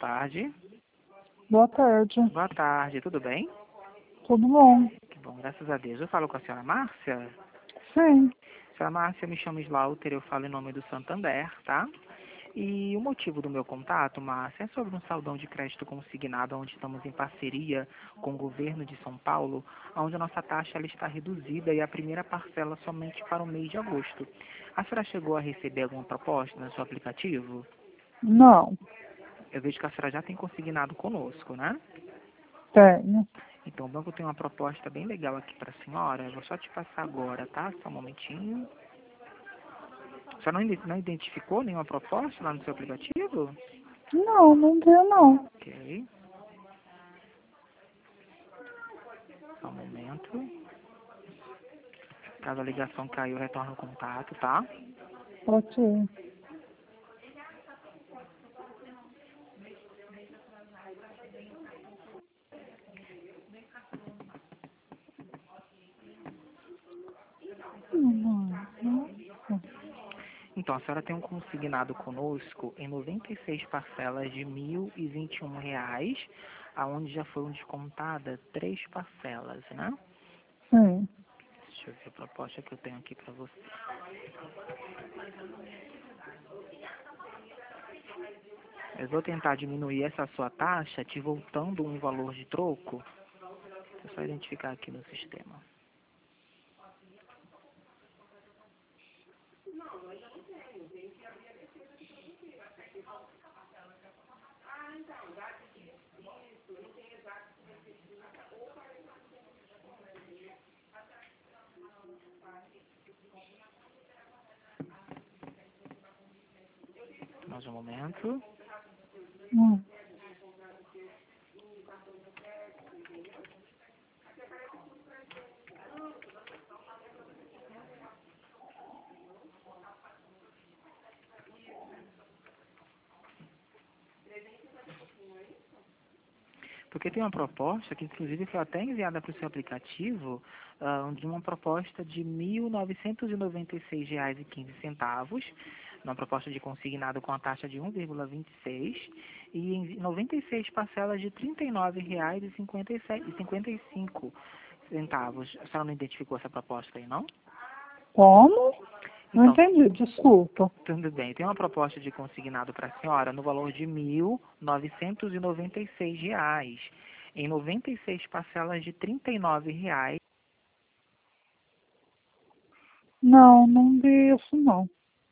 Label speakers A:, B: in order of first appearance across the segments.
A: tarde.
B: Boa tarde.
A: Boa tarde, tudo bem?
B: Tudo bom?
A: Que bom, graças a Deus. Eu falo com a senhora Márcia.
B: Sim.
A: Senhora Márcia, eu me chamo Slaughter, eu falo em nome do Santander, tá? E o motivo do meu contato, Márcia, é sobre um saldão de crédito consignado, onde estamos em parceria com o governo de São Paulo, onde a nossa taxa ela está reduzida e a primeira parcela somente para o mês de agosto. A senhora chegou a receber alguma proposta no seu aplicativo?
B: Não.
A: Eu vejo que a senhora já tem consignado conosco, né?
B: Tenho.
A: Então, o banco tem uma proposta bem legal aqui para a senhora. Eu vou só te passar agora, tá? Só um momentinho. A senhora não identificou nenhuma proposta lá no seu aplicativo?
B: Não, não tenho não.
A: Ok. Só um momento. Caso a ligação caiu, retorna o contato, tá?
B: Ok. Nossa.
A: Então, a senhora tem um consignado conosco em 96 parcelas de R$ 1.021, aonde já foram descontadas 3 parcelas, né?
B: Sim.
A: Deixa eu ver a proposta que eu tenho aqui para você. Eu vou tentar diminuir essa sua taxa, te voltando um valor de troco. Deixa eu só identificar aqui no sistema. Mais um momento.
B: Hum.
A: Porque tem uma proposta que, inclusive, foi até enviada para o seu aplicativo, de uma proposta de R$ 1.996,15, uma proposta de consignado com a taxa de 1,26 e em 96 parcelas de R$ 39,55. A senhora não identificou essa proposta aí, não?
B: Como? Não
A: Então,
B: entendi, desculpa.
A: tudo bem. Tem uma proposta de consignado para a senhora no valor de R$ 1.996, em 96 parcelas de R$ 39,00.
B: Não, não vi isso não.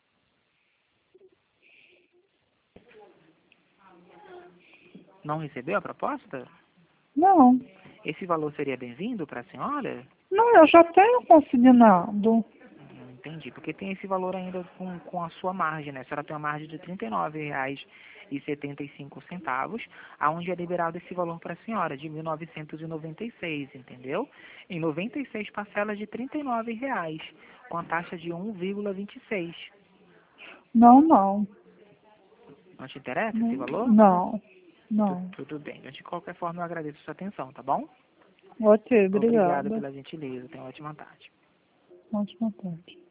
A: Não recebeu a proposta?
B: Não.
A: Esse valor seria bem-vindo para a senhora?
B: Não, eu já tenho consignado.
A: Não entendi, porque tem esse valor ainda com a sua margem, né? A senhora tem uma margem de R$ 39,75, aonde é liberado esse valor para a senhora, de 1.996, entendeu? Em 96 parcelas de R$ 39,00, com a taxa de 1,26.
B: Não, não.
A: Não te interessa esse
B: Não,
A: valor?
B: não. Não.
A: Tudo bem. De qualquer forma, eu agradeço a sua atenção, tá bom?
B: Ok,
A: Obrigado
B: obrigada.
A: pela gentileza. Tenha uma ótima tarde.
B: Ótima tarde.